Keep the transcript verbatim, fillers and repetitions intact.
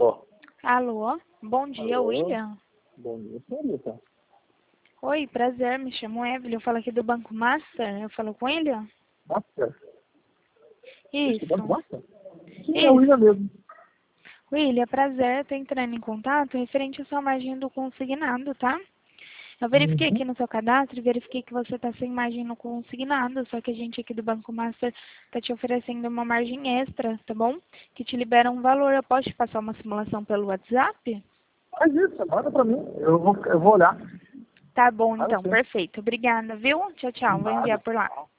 Alô? Alô, bom dia, Alô? William. Bom dia, senhorita. Oi, prazer, me chamo Evelyn, eu falo aqui do Banco Master, eu falo com o William? Master? Isso, Estudando Master? Sim, é o William isso. mesmo. William, prazer, eu tô entrando em contato referente à sua margem do consignado, tá? Eu verifiquei Uhum. aqui no seu cadastro e verifiquei que você tá sem margem no consignado, só que a gente aqui do Banco Master tá te oferecendo uma margem extra, tá bom? Que te libera um valor, eu posso te passar uma simulação pelo WhatsApp? Faz isso, manda pra mim. Eu vou, eu vou olhar. Tá bom, Ah, não então, sei. perfeito. Obrigada, viu? Tchau, tchau, vou enviar Nada. por lá.